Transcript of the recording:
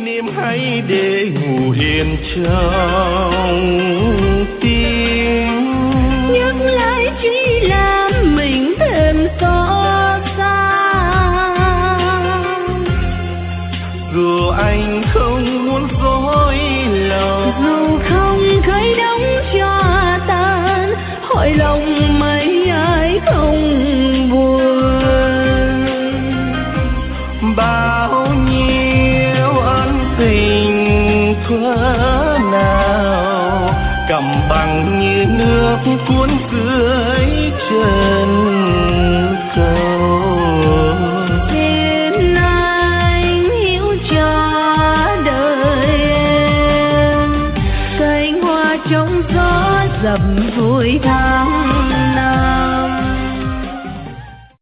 niềm hay để ngủ yên trong tim. Nhắc lại chỉ làm mình thêm xót xa. Dù anh không muốn dối lòng, dù không khơi đóng cho tan, hỏi lòng mấy ai không buồn. Bao nhiêu ân tình thuở nào cầm bằng như nước cuốn cưới trời.